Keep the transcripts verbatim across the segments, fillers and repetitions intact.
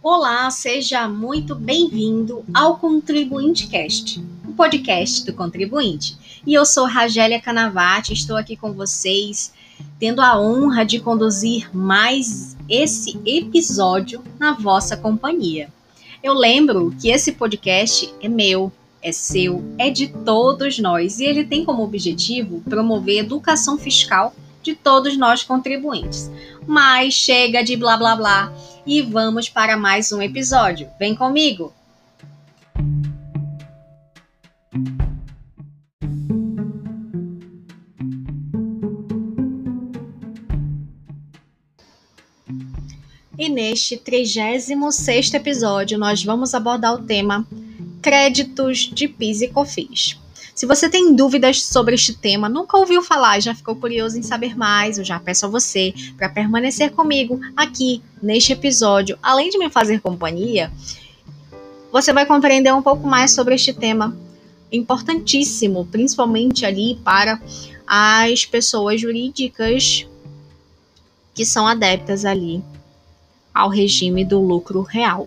Olá, seja muito bem-vindo ao Contribuinte Cast, o podcast do contribuinte. E eu sou Ragélia Canavati, estou aqui com vocês, tendo a honra de conduzir mais esse episódio na vossa companhia. Eu lembro que esse podcast é meu, é seu, é de todos nós e ele tem como objetivo promover a educação fiscal de todos nós contribuintes. Mas chega de blá blá blá e vamos para mais um episódio. Vem comigo! E neste trigésimo sexto episódio nós vamos abordar o tema créditos de PIS e COFINS. Se você tem dúvidas sobre este tema, nunca ouviu falar e já ficou curioso em saber mais, eu já peço a você para permanecer comigo aqui neste episódio. Além de me fazer companhia, você vai compreender um pouco mais sobre este tema importantíssimo, principalmente ali para as pessoas jurídicas que são adeptas ali ao regime do lucro real.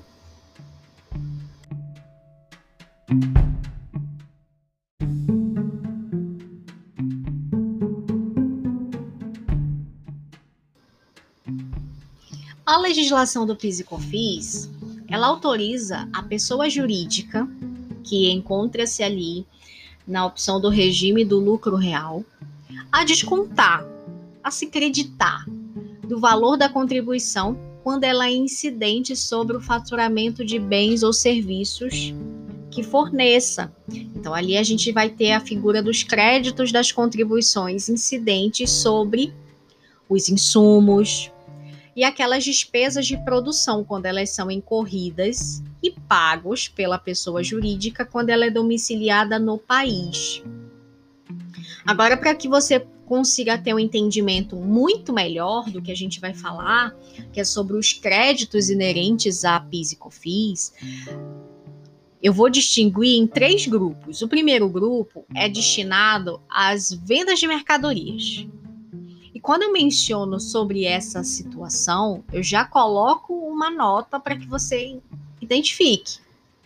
A legislação do PIS e COFINS, ela autoriza a pessoa jurídica que encontra-se ali na opção do regime do lucro real a descontar, a se creditar do valor da contribuição quando ela é incidente sobre o faturamento de bens ou serviços que forneça. Então, ali a gente vai ter a figura dos créditos das contribuições incidentes sobre os insumos e aquelas despesas de produção, quando elas são incorridas e pagos pela pessoa jurídica quando ela é domiciliada no país. Agora, para que você consiga ter um entendimento muito melhor do que a gente vai falar, que é sobre os créditos inerentes a PIS e COFINS, eu vou distinguir em três grupos. O primeiro grupo é destinado às vendas de mercadorias. E quando eu menciono sobre essa situação, eu já coloco uma nota para que você identifique.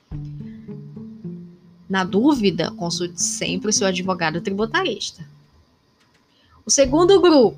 Na dúvida, consulte sempre o seu advogado tributarista. O segundo grupo,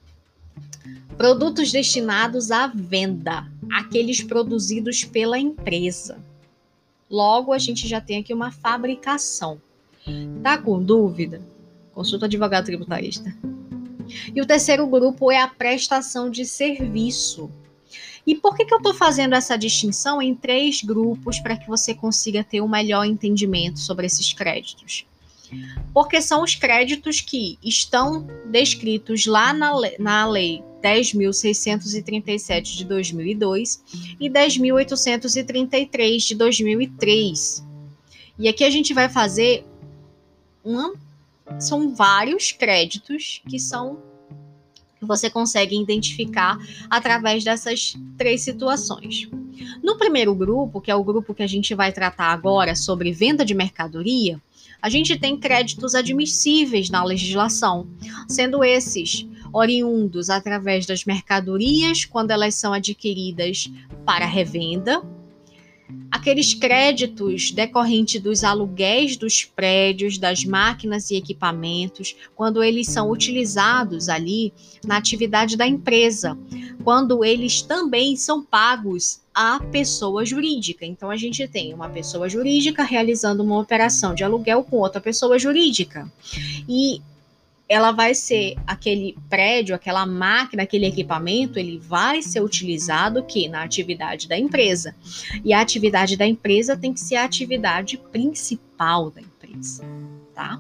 produtos destinados à venda, aqueles produzidos pela empresa. Logo, a gente já tem aqui uma fabricação. Tá com dúvida? Consulta o advogado tributarista. E o terceiro grupo é a prestação de serviço. E por que que eu estou fazendo essa distinção em três grupos para que você consiga ter um melhor entendimento sobre esses créditos? Porque são os créditos que estão descritos lá na lei, na lei dez mil seiscentos e trinta e sete de dois mil e dois e dez mil oitocentos e trinta e três de dois mil e três. E aqui a gente vai fazer uma... São vários créditos que são que você consegue identificar através dessas três situações. No primeiro grupo, que é o grupo que a gente vai tratar agora sobre venda de mercadoria, a gente tem créditos admissíveis na legislação, sendo esses oriundos através das mercadorias, quando elas são adquiridas para revenda, aqueles créditos decorrentes dos aluguéis dos prédios, das máquinas e equipamentos, quando eles são utilizados ali na atividade da empresa, quando eles também são pagos à pessoa jurídica. Então, a gente tem uma pessoa jurídica realizando uma operação de aluguel com outra pessoa jurídica. E ela vai ser aquele prédio, aquela máquina, aquele equipamento, ele vai ser utilizado que na atividade da empresa. E a atividade da empresa tem que ser a atividade principal da empresa, tá?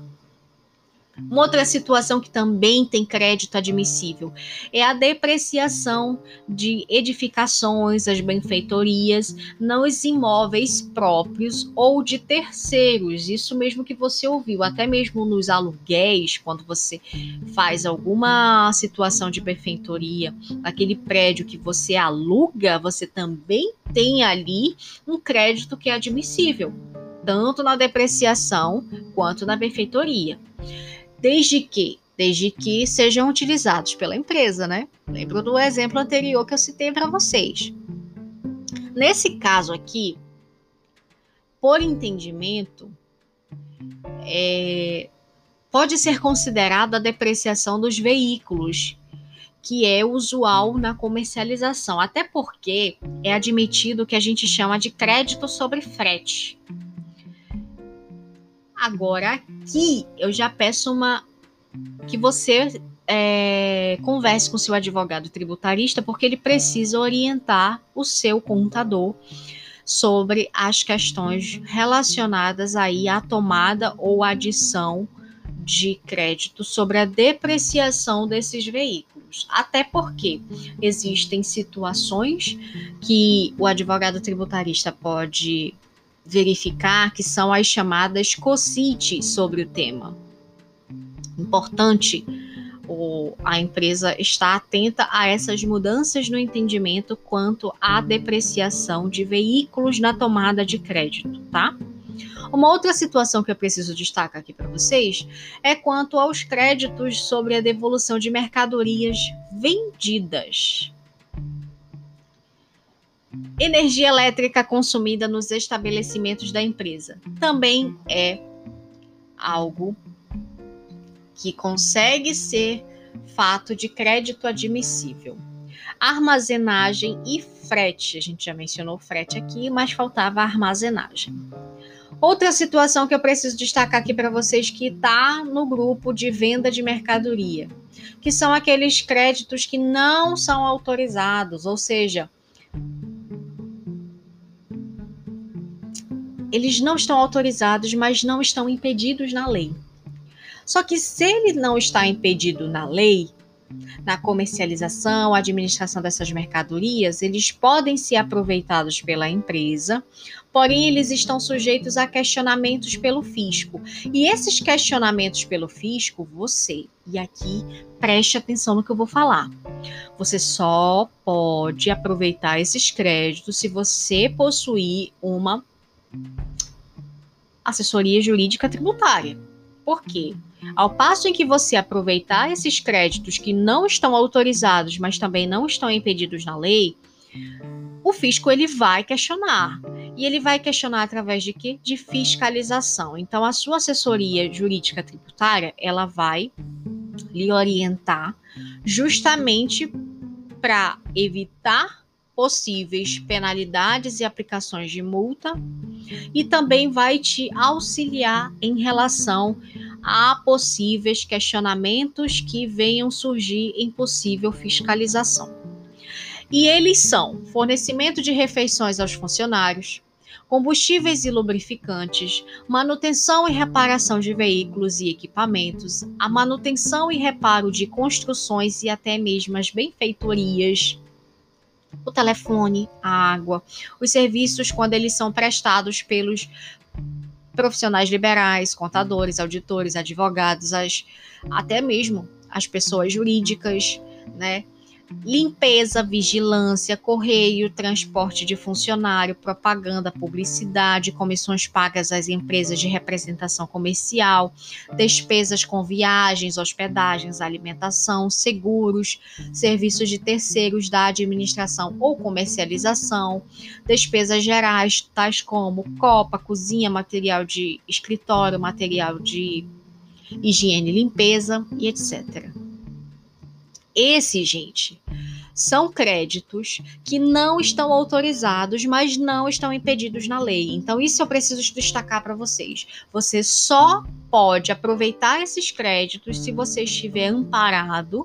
Uma outra situação que também tem crédito admissível é a depreciação de edificações, as benfeitorias, nos imóveis próprios ou de terceiros. Isso mesmo que você ouviu, até mesmo nos aluguéis, quando você faz alguma situação de benfeitoria, aquele prédio que você aluga, você também tem ali um crédito que é admissível, tanto na depreciação quanto na benfeitoria. Desde que, desde que sejam utilizados pela empresa, né? Lembro do exemplo anterior que eu citei para vocês. Nesse caso aqui, por entendimento, é, pode ser considerada a depreciação dos veículos, que é usual na comercialização, até porque é admitido o que a gente chama de crédito sobre frete. Agora, aqui eu já peço uma que você é, converse com seu advogado tributarista, porque ele precisa orientar o seu contador sobre as questões relacionadas aí à tomada ou adição de crédito sobre a depreciação desses veículos. Até porque existem situações que o advogado tributarista pode verificar, que são as chamadas COCIT sobre o tema. Importante o, a empresa estar atenta a essas mudanças no entendimento quanto à depreciação de veículos na tomada de crédito, tá? Uma outra situação que eu preciso destacar aqui para vocês é quanto aos créditos sobre a devolução de mercadorias vendidas. Energia elétrica consumida nos estabelecimentos da empresa também é algo que consegue ser fato de crédito admissível. Armazenagem e frete, a gente já mencionou frete aqui, mas faltava a armazenagem. Outra situação que eu preciso destacar aqui para vocês que está no grupo de venda de mercadoria, que são aqueles créditos que não são autorizados, ou seja, eles não estão autorizados, mas não estão impedidos na lei. Só que se ele não está impedido na lei, na comercialização, administração dessas mercadorias, eles podem ser aproveitados pela empresa, porém eles estão sujeitos a questionamentos pelo fisco. E esses questionamentos pelo fisco, você, e aqui preste atenção no que eu vou falar, você só pode aproveitar esses créditos se você possuir uma assessoria jurídica tributária. Por quê? Ao passo em que você aproveitar esses créditos que não estão autorizados, mas também não estão impedidos na lei, o fisco ele vai questionar. E ele vai questionar através de quê? De fiscalização. Então, a sua assessoria jurídica tributária, ela vai lhe orientar justamente para evitar possíveis penalidades e aplicações de multa, e também vai te auxiliar em relação a possíveis questionamentos que venham surgir em possível fiscalização. E eles são fornecimento de refeições aos funcionários, combustíveis e lubrificantes, manutenção e reparação de veículos e equipamentos, a manutenção e reparo de construções e até mesmo as benfeitorias, o telefone, a água, os serviços quando eles são prestados pelos profissionais liberais, contadores, auditores, advogados, as, até mesmo as pessoas jurídicas, né? Limpeza, vigilância, correio, transporte de funcionário, propaganda, publicidade, comissões pagas às empresas de representação comercial, despesas com viagens, hospedagens, alimentação, seguros, serviços de terceiros da administração ou comercialização, despesas gerais, tais como copa, cozinha, material de escritório, material de higiene e limpeza e etcétera. Esses, gente, são créditos que não estão autorizados, mas não estão impedidos na lei. Então, isso eu preciso destacar para vocês. Você só pode aproveitar esses créditos se você estiver amparado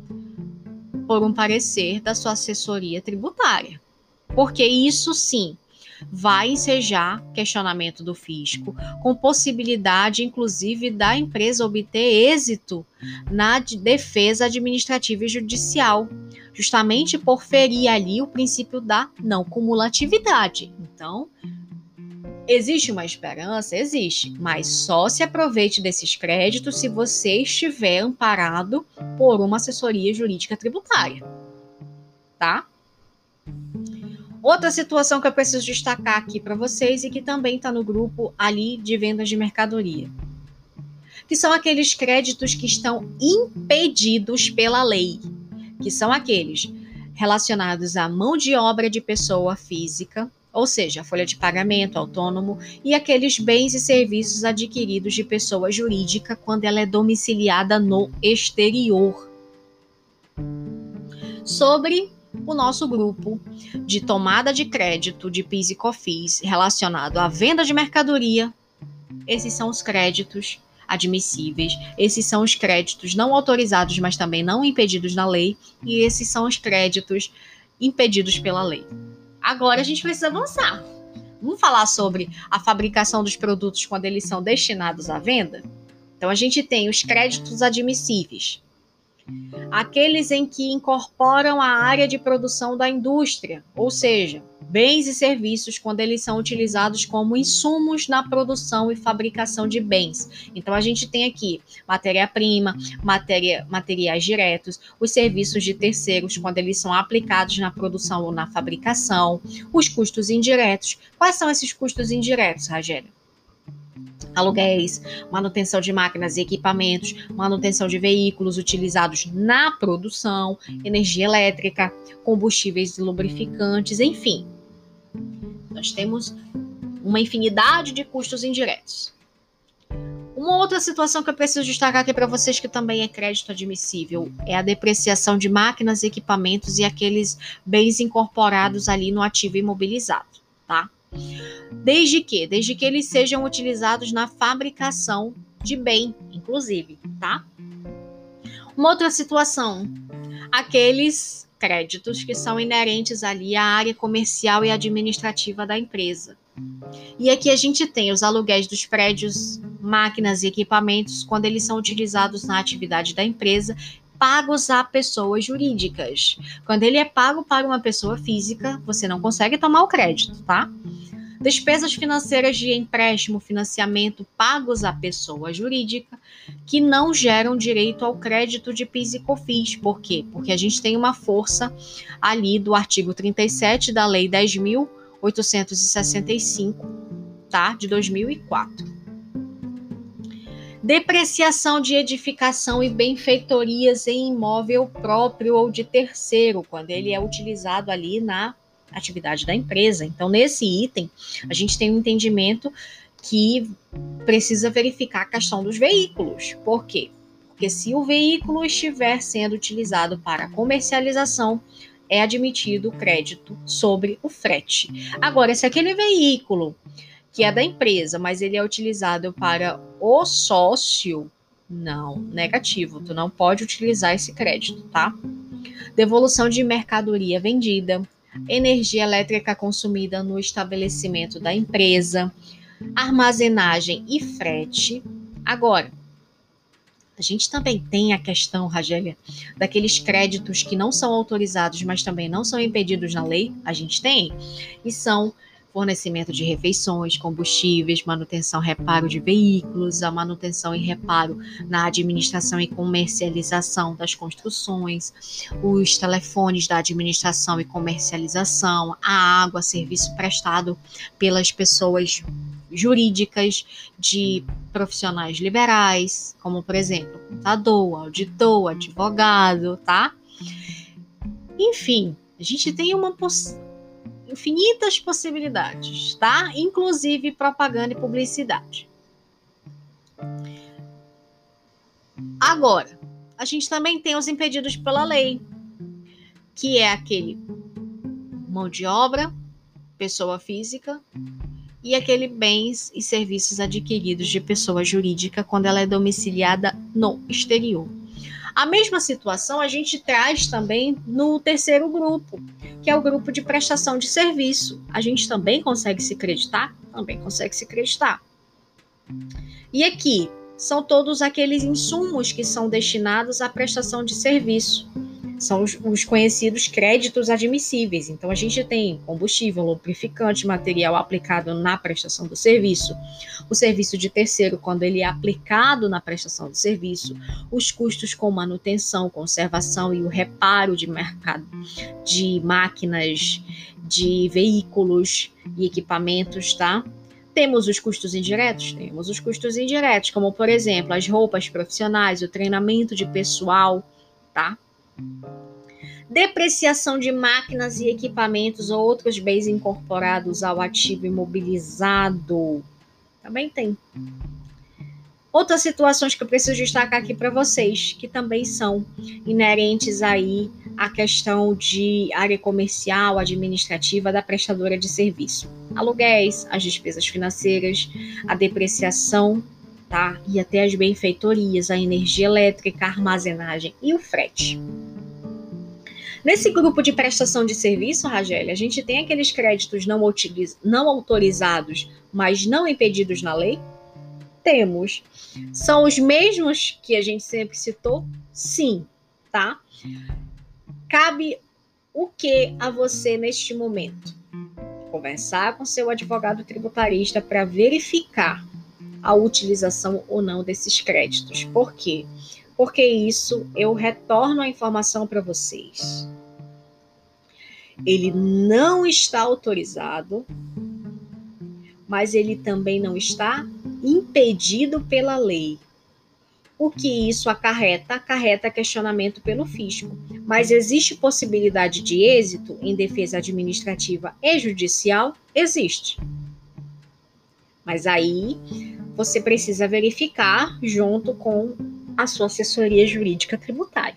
por um parecer da sua assessoria tributária. Porque isso, sim, vai ensejar questionamento do fisco, com possibilidade, inclusive, da empresa obter êxito na defesa administrativa e judicial, justamente por ferir ali o princípio da não cumulatividade. Então, existe uma esperança? Existe, mas só se aproveite desses créditos se você estiver amparado por uma assessoria jurídica tributária, tá? Outra situação que eu preciso destacar aqui para vocês e que também está no grupo ali de vendas de mercadoria, que são aqueles créditos que estão impedidos pela lei, que são aqueles relacionados à mão de obra de pessoa física, ou seja, a folha de pagamento, autônomo, e aqueles bens e serviços adquiridos de pessoa jurídica quando ela é domiciliada no exterior. Sobre o nosso grupo de tomada de crédito de PIS e COFINS relacionado à venda de mercadoria, esses são os créditos admissíveis, esses são os créditos não autorizados, mas também não impedidos na lei, e esses são os créditos impedidos pela lei. Agora a gente precisa avançar. Vamos falar sobre a fabricação dos produtos quando eles são destinados à venda? Então a gente tem os créditos admissíveis, aqueles em que incorporam a área de produção da indústria, ou seja, bens e serviços quando eles são utilizados como insumos na produção e fabricação de bens. Então a gente tem aqui matéria-prima, matéria, materiais diretos, os serviços de terceiros quando eles são aplicados na produção ou na fabricação, os custos indiretos. Quais são esses custos indiretos, Ragélia? Aluguéis, manutenção de máquinas e equipamentos, manutenção de veículos utilizados na produção, energia elétrica, combustíveis e lubrificantes, enfim. Nós temos uma infinidade de custos indiretos. Uma outra situação que eu preciso destacar aqui para vocês que também é crédito admissível é a depreciação de máquinas, equipamentos e aqueles bens incorporados ali no ativo imobilizado, tá? Desde que? Desde que eles sejam utilizados na fabricação de bem, inclusive, tá? Uma outra situação, aqueles créditos que são inerentes ali à área comercial e administrativa da empresa. E aqui a gente tem os aluguéis dos prédios, máquinas e equipamentos quando eles são utilizados na atividade da empresa, pagos a pessoas jurídicas. Quando ele é pago para uma pessoa física, você não consegue tomar o crédito, tá? Despesas financeiras de empréstimo, financiamento pagos à pessoa jurídica que não geram direito ao crédito de PIS e COFINS. Por quê? Porque a gente tem uma força ali do artigo trinta e sete da Lei dez mil oitocentos e sessenta e cinco, tá? De dois mil e quatro. Depreciação de edificação e benfeitorias em imóvel próprio ou de terceiro, quando ele é utilizado ali na atividade da empresa. Então, nesse item, a gente tem um entendimento que precisa verificar a questão dos veículos. Por quê? Porque se o veículo estiver sendo utilizado para comercialização, é admitido o crédito sobre o frete. Agora, se aquele veículo que é da empresa, mas ele é utilizado para o sócio, não, negativo, tu não pode utilizar esse crédito, tá? Devolução de mercadoria vendida, energia elétrica consumida no estabelecimento da empresa, armazenagem e frete. Agora, a gente também tem a questão, Ragélia, daqueles créditos que não são autorizados, mas também não são impedidos na lei. A gente tem, e são fornecimento de refeições, combustíveis, manutenção e reparo de veículos, a manutenção e reparo na administração e comercialização das construções, os telefones da administração e comercialização, a água, serviço prestado pelas pessoas jurídicas de profissionais liberais, como, por exemplo, contador, auditor, advogado, tá? Enfim, a gente tem uma possibilidade infinitas possibilidades, tá? Inclusive propaganda e publicidade. Agora, a gente também tem os impedidos pela lei, que é aquele mão de obra, pessoa física, e aquele bens e serviços adquiridos de pessoa jurídica quando ela é domiciliada no exterior. A mesma situação a gente traz também no terceiro grupo, que é o grupo de prestação de serviço. A gente também consegue se creditar? Também consegue se creditar. E aqui são todos aqueles insumos que são destinados à prestação de serviço. São os, os conhecidos créditos admissíveis. Então, a gente tem combustível, lubrificante, material aplicado na prestação do serviço, o serviço de terceiro, quando ele é aplicado na prestação do serviço, os custos com manutenção, conservação e o reparo de mercado de máquinas, de veículos e equipamentos, tá? Temos os custos indiretos? Temos os custos indiretos, como, por exemplo, as roupas profissionais, o treinamento de pessoal, tá? depreciação de máquinas e equipamentos ou outros bens incorporados ao ativo imobilizado. Também tem. Outras situações que eu preciso destacar aqui para vocês, que também são inerentes aí à questão de área comercial, administrativa da prestadora de serviço. Aluguéis, as despesas financeiras, a depreciação, tá? E até as benfeitorias, a energia elétrica, a armazenagem e o frete. Nesse grupo de prestação de serviço, Ragélia, a gente tem aqueles créditos não, utiliz- não autorizados, mas não impedidos na lei? Temos. São os mesmos que a gente sempre citou? Sim, tá? Cabe o que a você neste momento? Conversar com seu advogado tributarista para verificar a utilização ou não desses créditos. Por quê? Porque isso eu retorno a informação para vocês. Ele não está autorizado, mas ele também não está impedido pela lei. O que isso acarreta? Acarreta questionamento pelo fisco. Mas existe possibilidade de êxito em defesa administrativa e judicial? Existe. Mas aí você precisa verificar junto com a sua assessoria jurídica tributária.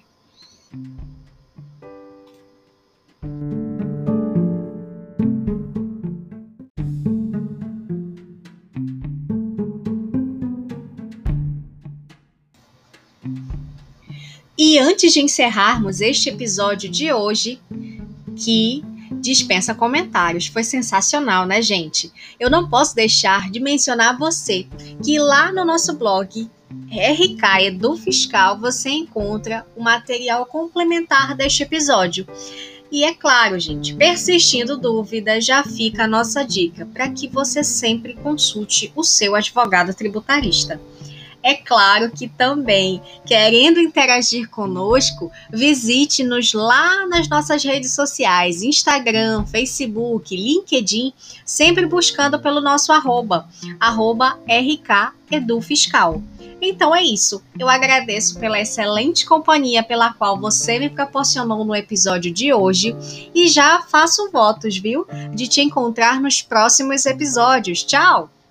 E antes de encerrarmos este episódio de hoje, que dispensa comentários, foi sensacional, né, gente? Eu não posso deixar de mencionar a você que lá no nosso blog R K Edu Fiscal você encontra o material complementar deste episódio. E é claro, gente, persistindo dúvida, já fica a nossa dica para que você sempre consulte o seu advogado tributarista. É claro que também, querendo interagir conosco, visite-nos lá nas nossas redes sociais, Instagram, Facebook, LinkedIn, sempre buscando pelo nosso arroba, arroba R K Edu Fiscal. Então é isso, eu agradeço pela excelente companhia pela qual você me proporcionou no episódio de hoje e já faço votos, viu, de te encontrar nos próximos episódios. Tchau!